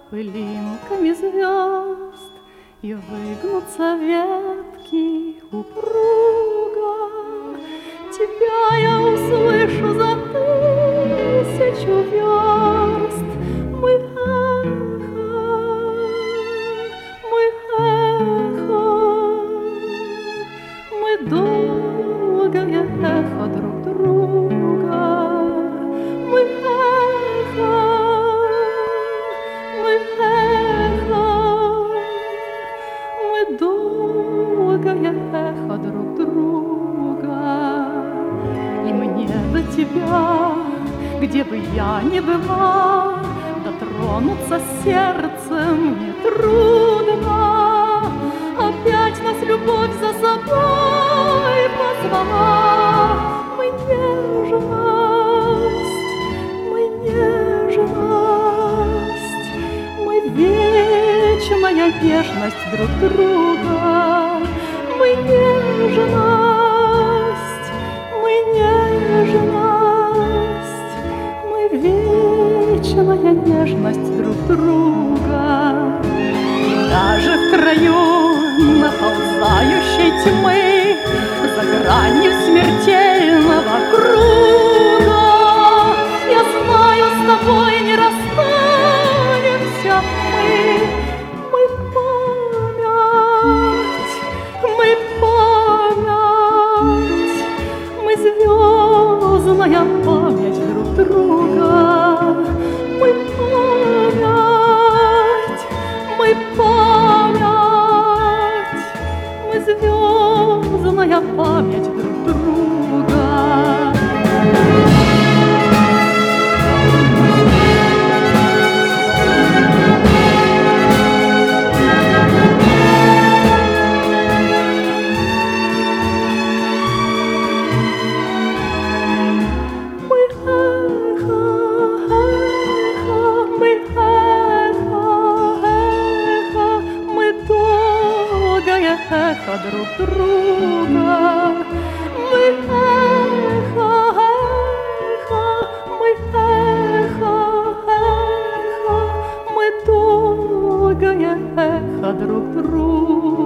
пылинками звезд, и выгнутся ветки упруго. Тебя я услышу за 1000 верст. Мы эхо, мы эхо, мы долгое эхо друг друга. Мы эхо, мы эхо, мы долгое эхо друг друга. И мне до тебя, где бы я ни была, дотронуться сердцем нетрудно. Опять нас любовь за собой позвала. Мы нежность, мы нежность, мы вечная нежность друг друга. Мы нежность, мы нежность, мы вечная нежность друг друга. И даже в краю наползающей тьмы, за гранью смертельного круга, я знаю, с тобой не расстанемся мы. Мы память, мы память, мы звездная память друг друга. Мы память, мы память, мы звездная память друг друга. Мы эхо, эхо, мы эхо, эхо, мы долгое эхо друг друга. Мы эхо, эхо, мы эхо, эхо, мы долгое эхо друг друга.